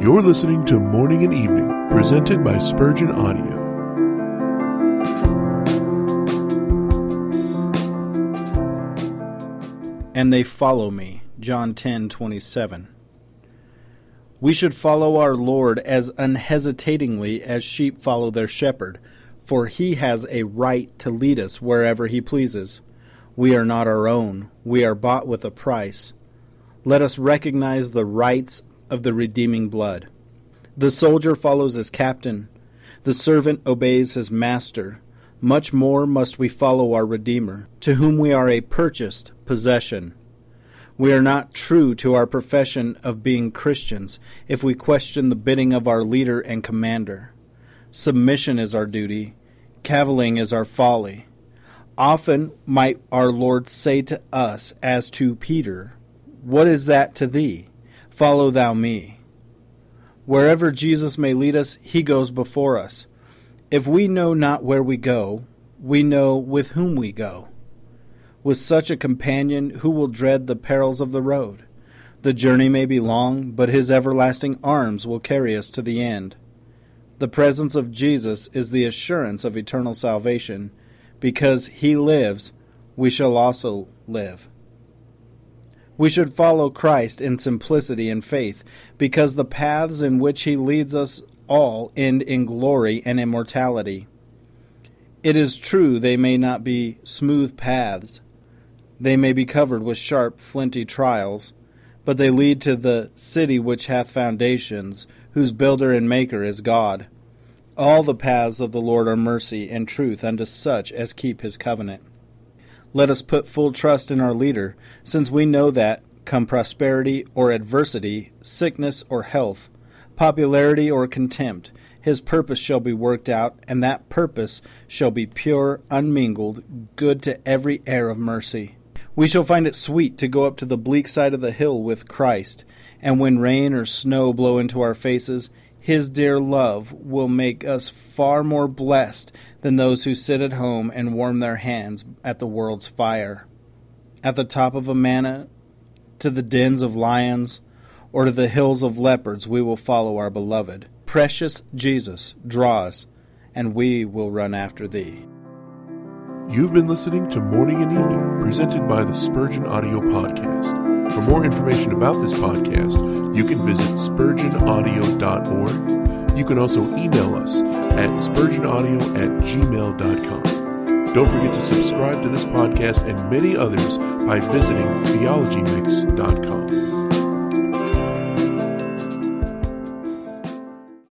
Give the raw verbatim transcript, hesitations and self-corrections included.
You're listening to Morning and Evening, presented by Spurgeon Audio. And they follow me, John ten twenty-seven. We should follow our Lord as unhesitatingly as sheep follow their shepherd, for he has a right to lead us wherever he pleases. We are not our own. We are bought with a price. Let us recognize the rights of the redeeming blood. The soldier follows his captain. The servant obeys his master. Much more must we follow our Redeemer, to whom we are a purchased possession. We are not true to our profession of being Christians if we question the bidding of our leader and commander. Submission is our duty. Cavilling is our folly. Often might our Lord say to us, as to Peter, "What is that to thee? Follow thou me." Wherever Jesus may lead us, he goes before us. If we know not where we go, we know with whom we go. With such a companion, who will dread the perils of the road? The journey may be long, but his everlasting arms will carry us to the end. The presence of Jesus is the assurance of eternal salvation. Because he lives, we shall also live. We should follow Christ in simplicity and faith, because the paths in which he leads us all end in glory and immortality. It is true they may not be smooth paths. They may be covered with sharp, flinty trials, but they lead to the city which hath foundations, whose builder and maker is God. All the paths of the Lord are mercy and truth unto such as keep his covenant. Let us put full trust in our leader, since we know that, come prosperity or adversity, sickness or health, popularity or contempt, his purpose shall be worked out, and that purpose shall be pure, unmingled, good to every air of mercy. We shall find it sweet to go up to the bleak side of the hill with Christ, and when rain or snow blow into our faces, his dear love will make us far more blessed than those who sit at home and warm their hands at the world's fire. At the top of a manna, to the dens of lions, or to the hills of leopards, we will follow our beloved. Precious Jesus, draw us, and we will run after thee. You've been listening to Morning and Evening, presented by the Spurgeon Audio Podcast. For more information about this podcast, you can visit spurgeon audio dot org. You can also email us at spurgeon audio at gmail dot com. Don't forget to subscribe to this podcast and many others by visiting theology mix dot com.